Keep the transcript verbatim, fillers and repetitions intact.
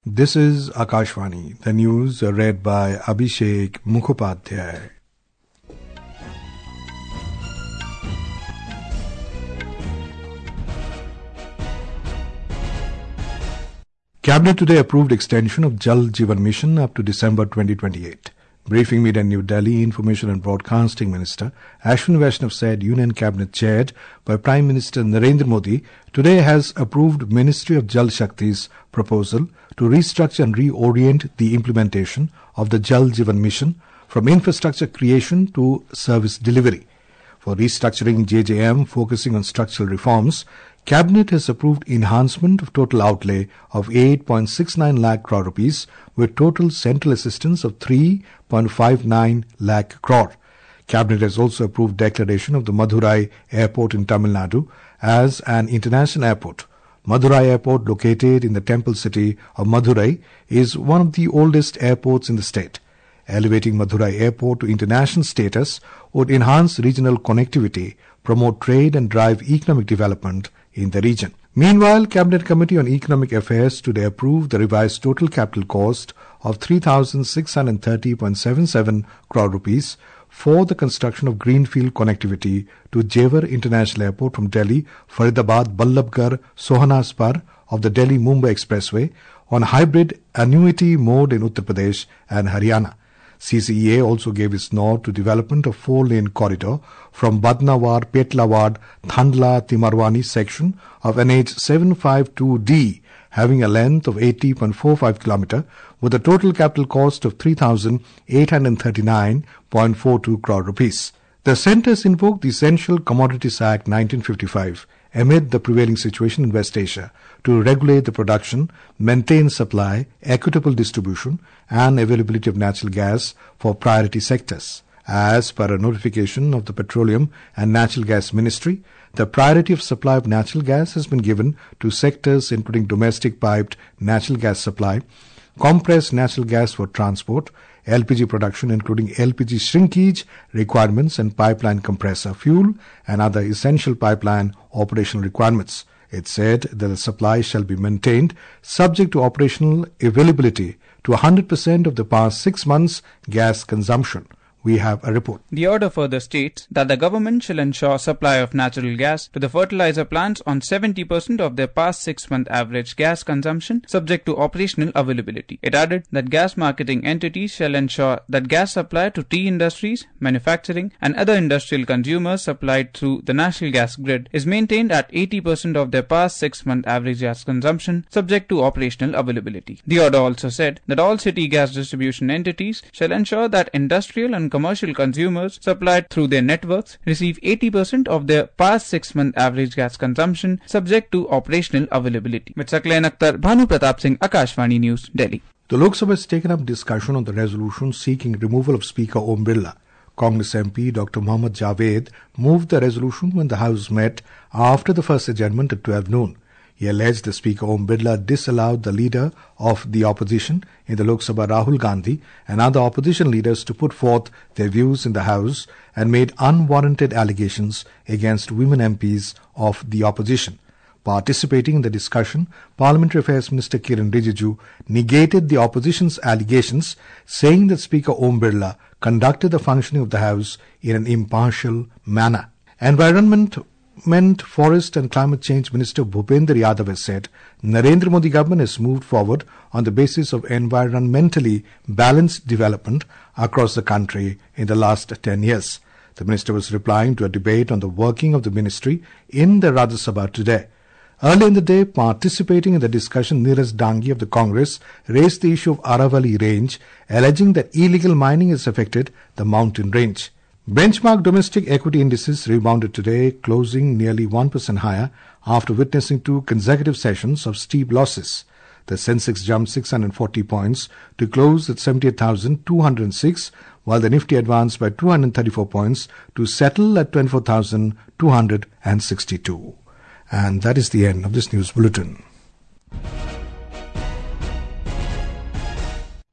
This is Akashvani. The news are read by Abhishek Mukhopadhyay. Cabinet today approved extension of Jal Jeevan Mission up to December twenty twenty-eight. Briefing meet in New Delhi, Information and Broadcasting Minister Ashwin Vaishnav said Union Cabinet chaired by Prime Minister Narendra Modi today has approved Ministry of Jal Shakti's proposal to restructure and reorient the implementation of the Jal Jeevan Mission from infrastructure creation to service delivery. For restructuring J J M focusing on structural reforms, Cabinet has approved enhancement of total outlay of eight point six nine lakh crore rupees with total central assistance of three point five nine lakh crore. Cabinet has also approved declaration of the Madurai Airport in Tamil Nadu as an international airport. Madurai Airport, located in the temple city of Madurai, is one of the oldest airports in the state. Elevating Madurai Airport to international status would enhance regional connectivity, promote trade and drive economic development in the region. Meanwhile, Cabinet Committee on Economic Affairs today approved the revised total capital cost of three thousand six hundred thirty point seven seven crore rupees for the construction of greenfield connectivity to Jewar International Airport from Delhi, Faridabad, Ballabgarh, Sohanaspar of the Delhi-Mumbai Expressway on hybrid annuity mode in Uttar Pradesh and Haryana. C C E A also gave its nod to development of four-lane corridor from Badnawar, Petlawad, Thandla, Timarwani section of N H seven fifty-two D having a length of eighty point four five kilometers with a total capital cost of three thousand eight hundred thirty-nine point four two crore rupees. The centre has invoked the Essential Commodities Act nineteen fifty-five amid the prevailing situation in West Asia to regulate the production, maintain supply, equitable distribution and availability of natural gas for priority sectors. As per a notification of the Petroleum and Natural Gas Ministry, the priority of supply of natural gas has been given to sectors including domestic piped natural gas supply, compressed natural gas for transport, L P G production including L P G shrinkage requirements and pipeline compressor fuel and other essential pipeline operational requirements. It said that the supply shall be maintained subject to operational availability to one hundred percent of the past six months gas consumption. We have a report. The order further states that the government shall ensure supply of natural gas to the fertilizer plants on seventy percent of their past six-month average gas consumption, subject to operational availability. It added that gas marketing entities shall ensure that gas supply to tea industries, manufacturing and other industrial consumers supplied through the national gas grid is maintained at eighty percent of their past six-month average gas consumption, subject to operational availability. The order also said that all city gas distribution entities shall ensure that industrial and commercial consumers supplied through their networks receive eighty percent of their past six-month average gas consumption, subject to operational availability. With Saklain Akhtar, Bhanu Pratap Singh, Akashvani News, Delhi. The Lok Sabha has taken up discussion on the resolution seeking removal of Speaker Om Birla. Congress M P Doctor Mohammad Javed moved the resolution when the House met after the first adjournment at twelve noon. He alleged the Speaker Om Birla disallowed the leader of the opposition in the Lok Sabha, Rahul Gandhi, and other opposition leaders to put forth their views in the House and made unwarranted allegations against women M Ps of the opposition. Participating in the discussion, Parliamentary Affairs Minister Kiran Rijiju negated the opposition's allegations, saying that Speaker Om Birla conducted the functioning of the House in an impartial manner. Environment Forest and Climate Change Minister Bhupender Yadav has said Narendra Modi government has moved forward on the basis of environmentally balanced development across the country in the last ten years. The minister was replying to a debate on the working of the ministry in the Rajya Sabha today. Earlier in the day, participating in the discussion, Neeraj Dangi of the Congress raised the issue of Aravalli range, alleging that illegal mining has affected the mountain range. Benchmark domestic equity indices rebounded today, closing nearly one percent higher after witnessing two consecutive sessions of steep losses. The Sensex jumped six hundred forty points to close at seventy-eight thousand two hundred six, while the Nifty advanced by two hundred thirty-four points to settle at twenty-four thousand two hundred sixty-two. And that is the end of this news bulletin.